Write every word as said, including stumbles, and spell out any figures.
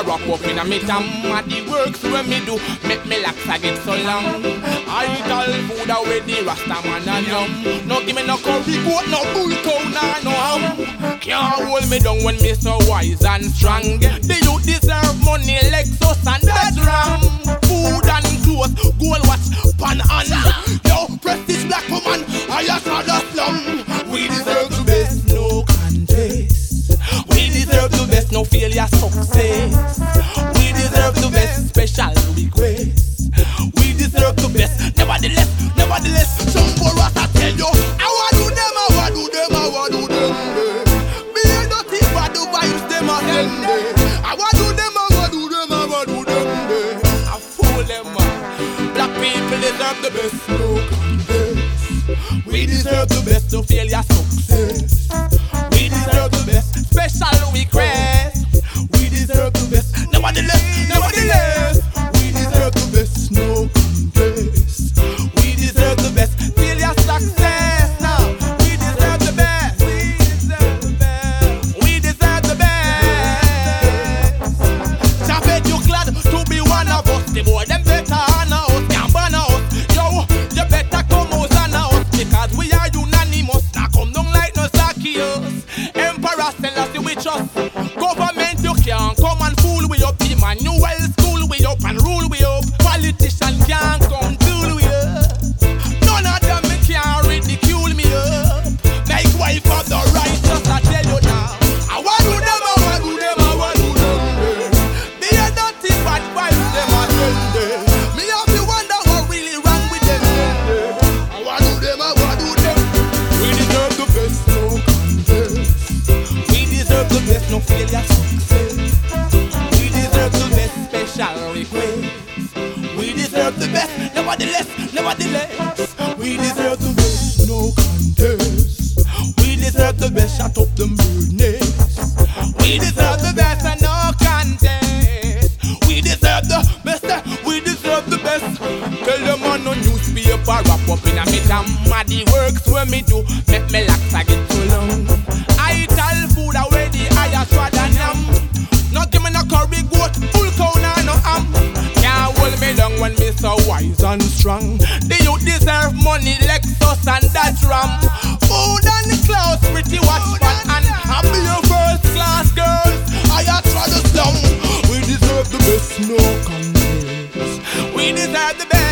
wrap up in a me tam. And the works when me do make me lax I get so long. I eat all food away the Rasta man and yum. No give me no curry goat, no bull cow, nah, no ham. Can't hold me down when me so wise and strong. The youth deserve money, Lexus and that ram. Food and clothes, gold watch, pan and yo, prestige black woman, I just had a slum. We deserve the best, no contest. We deserve the best, no failure, success. We deserve the best, special request. We deserve the best, nevertheless, nevertheless. Some for us I tell you, I want do them, I want do them, I want do them. Me ain't nothing but the vibes them a send. I want do them, I want do them, I want do them. I fool them, man. Black people deserve the best, no contest. We deserve the best, no failure, success. We deserve the best, special request. We deserve the best, nevertheless, nevertheless. We deserve the best, no contest. We deserve the best, failure, success. Now, we deserve the best. We deserve the best. We deserve the best. Chapet, you glad to be one of us. The boy, them better honor us, can't ban us. Yo, you better come out and us. Because we are unanimous. Now come down like no Zacchaeus. Emperor tell us we trust. Government you can't come and fool we up. Emmanuel school we up and rule we up. Politician can't come tool we up. None of them me can't ridicule me up. Make wife of the righteous I tell you now. I want do them, I want do them, I want do them. They are dirty bad vibes them a send. Me have to wonder what really wrong with them. I want do them, I want do them. We deserve the best, no contest. We deserve the best, no failure, success. We deserve the best, special request. We deserve the best, nevertheless, nevertheless. We deserve the best, no contest. We deserve the best, shut up the madness. We deserve the best and no contest. We deserve the best, we deserve the best. Tell them on no newspaper, wrap up in a me tam. The works when me do, make me lax I get too long. I eat all food already, I just rather yam. No give me no curry goat, full cow, nah, no ham. Can't hold me down when me so wise and strong. The youth deserve money, Lexus and that ram. Food and clothes, pretty watch fun. And I'll be your first class girls, I just rather slum. We deserve the best, no contest. We deserve the best.